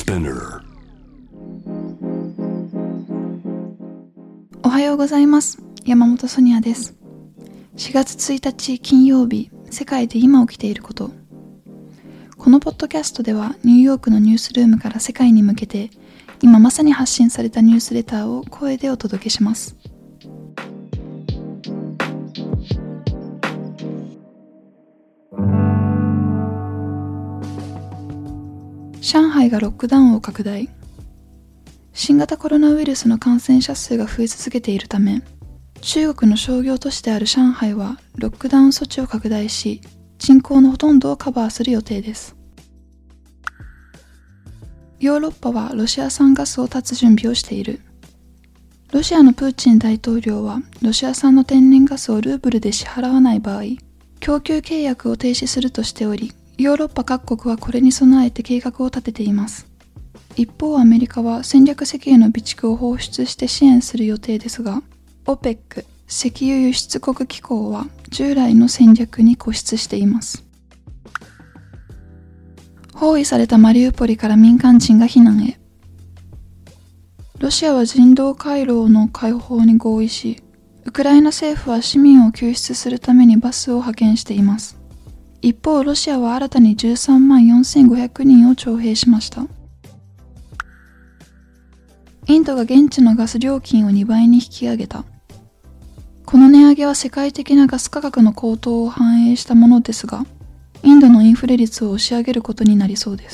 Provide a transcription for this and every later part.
Spinner。 おはようございます。山本ソニアです。4月1日金曜日、世界で今起きていること。このポッドキャストではニューヨークのニュースルームから世界に向けて今まさに発信されたニュースレターを声でお届けします。上海がロックダウンを拡大。新型コロナウイルスの感染者数が増え続けているため、中国の商業都市である上海はロックダウン措置を拡大し、人口のほとんどをカバーする予定です。ヨーロッパはロシア産ガスを断つ準備をしている。ロシアのプーチン大統領はロシア産の天然ガスをルーブルで支払わない場合、供給契約を停止するとしており、ヨーロッパ各国はこれに備えて計画を立てています。一方、アメリカは戦略石油の備蓄を放出して支援する予定ですが、OPEC 石油輸出国機構は従来の戦略に固執しています。包囲されたマリウポリから民間人が避難へ。ロシアは人道回廊の開放に合意し、ウクライナ政府は市民を救出するためにバスを派遣しています。一方、ロシアは新たに13万4500人を徴兵しました。インドが現地のガス料金を2倍に引き上げた。この値上げは世界的なガス価格の高騰を反映したものですが、インドのインフレ率を押し上げることになりそうです。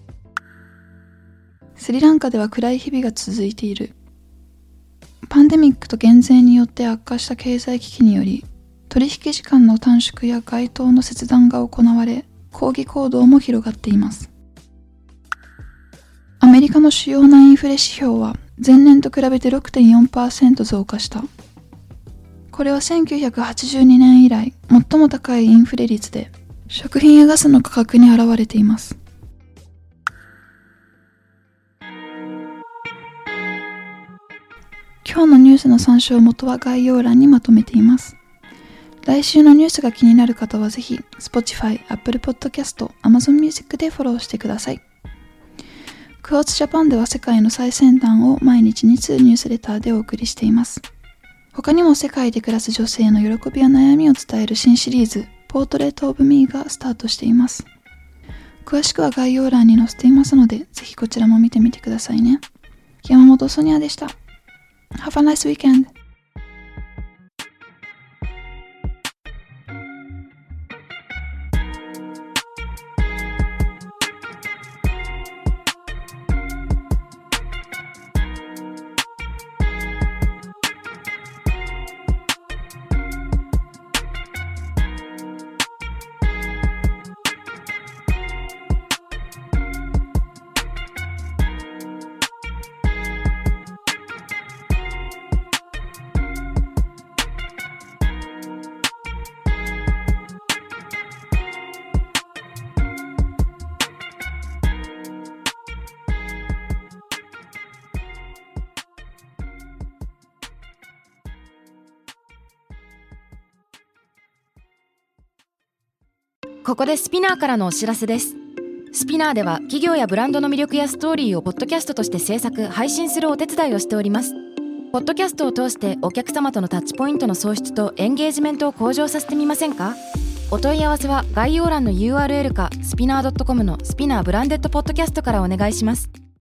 スリランカでは暗い日々が続いている。パンデミックと減税によって悪化した経済危機により、取引時間の短縮や街灯の切断が行われ、抗議行動も広がっています。アメリカの主要なインフレ指標は前年と比べて 6.4% 増加した。これは1982年以来最も高いインフレ率で、食品やガスの価格に現れています。今日のニュースの参照元は概要欄にまとめています。来週のニュースが気になる方はぜひ Spotify、Apple Podcast、Amazon Music でフォローしてください。クォーツジャパンでは世界の最先端を毎日2通ニュースレターでお送りしています。他にも世界で暮らす女性の喜びや悩みを伝える新シリーズポートレートオブミーがスタートしています。詳しくは概要欄に載せていますので、ぜひこちらも見てみてくださいね。山本ソニアでした。Have a nice weekend! ここでスピナーからのお知らせです。スピナーでは企業やブランドの魅力やストーリーをポッドキャストとして制作・配信するお手伝いをしております。ポッドキャストを通してお客様とのタッチポイントの創出とエンゲージメントを向上させてみませんか？お問い合わせは概要欄の URL かスピナー .com のスピナーブランデッドポッドキャストからお願いします。